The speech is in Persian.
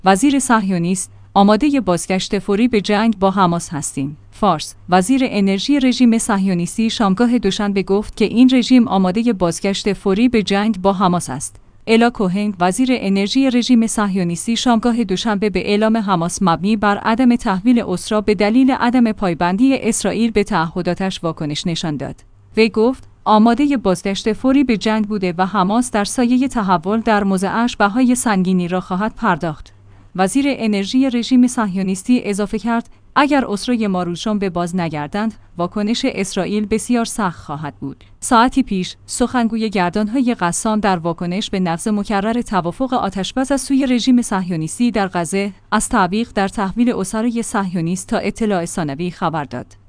وزیر صهیونیست: آماده بازگشت فوری به جنگ با حماس هستیم. فارس: وزیر انرژی رژیم صهیونیستی شامگاه دوشنبه گفت که این رژیم آماده بازگشت فوری به جنگ با حماس است. الا کوهن: وزیر انرژی رژیم صهیونیستی شامگاه دوشنبه به اعلام حماس مبنی بر عدم تحویل اسرا به دلیل عدم پایبندی اسرائیل به تعهداتش واکنش نشان داد. وی گفت: آماده بازگشت فوری به جنگ بوده و حماس در سایه تحول در موضعش بهای سنگینی را خواهد پرداخت. وزیر انرژی رژیم صهیونیستی اضافه کرد: اگر اسرای ماروشم به باز نگردند، واکنش اسرائیل بسیار سخت خواهد بود. ساعتی پیش، سخنگوی گردانهای قسام در واکنش به نقض مکرر توافق آتشبس از سوی رژیم صهیونیستی در غزه، از تعویق در تحویل اسرای صهیونیست تا اطلاع ثانوی خبر داد.